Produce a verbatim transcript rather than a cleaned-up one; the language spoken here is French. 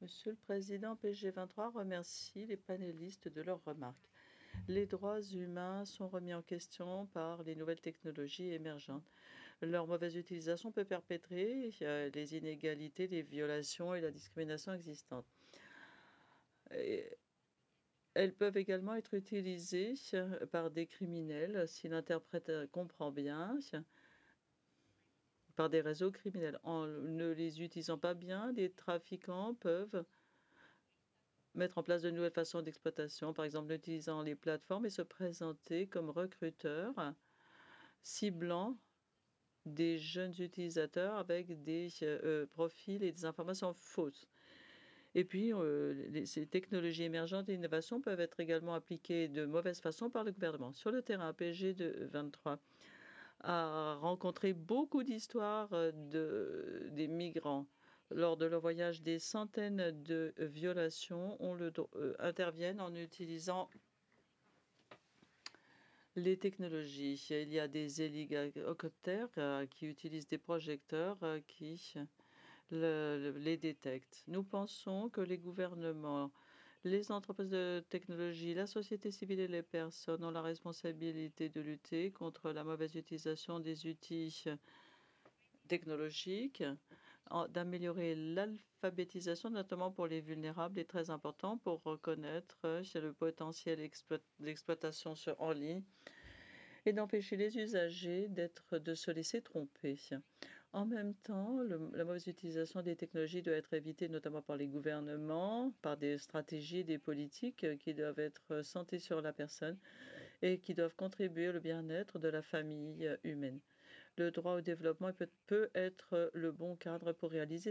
Monsieur le Président, P G vingt-trois remercie les panélistes de leurs remarques. Les droits humains sont remis en question par les nouvelles technologies émergentes. Leur mauvaise utilisation peut perpétrer euh, les inégalités, les violations et la discrimination existantes. Et elles peuvent également être utilisées euh, par des criminels, si l'interprète euh, comprend bien, par des réseaux criminels. En ne les utilisant pas bien, les trafiquants peuvent mettre en place de nouvelles façons d'exploitation, par exemple en utilisant les plateformes et se présenter comme recruteurs, ciblant des jeunes utilisateurs avec des euh, profils et des informations fausses. Et puis, euh, les, ces technologies émergentes et innovations peuvent être également appliquées de mauvaise façon par le gouvernement. Sur le terrain, P G de vingt-trois a rencontré beaucoup d'histoires de, des migrants. Lors de leur voyage, des centaines de violations ont le, euh, interviennent en utilisant les technologies. Il y a des hélicoptères euh, qui utilisent des projecteurs euh, qui le- le- les détectent. Nous pensons que les gouvernements, les entreprises de technologie, la société civile et les personnes ont la responsabilité de lutter contre la mauvaise utilisation des outils technologiques, en- d'améliorer l'alphabétisation, notamment pour les vulnérables, est très important pour reconnaître euh, le potentiel exploit- d'exploitation sur- en ligne et d'empêcher les usagers d'être, de se laisser tromper. En même temps, le- la mauvaise utilisation des technologies doit être évitée, notamment par les gouvernements, par des stratégies, des politiques euh, qui doivent être centrées sur la personne et qui doivent contribuer au bien-être de la famille euh, humaine. Le droit au développement peut, peut être le bon cadre pour réaliser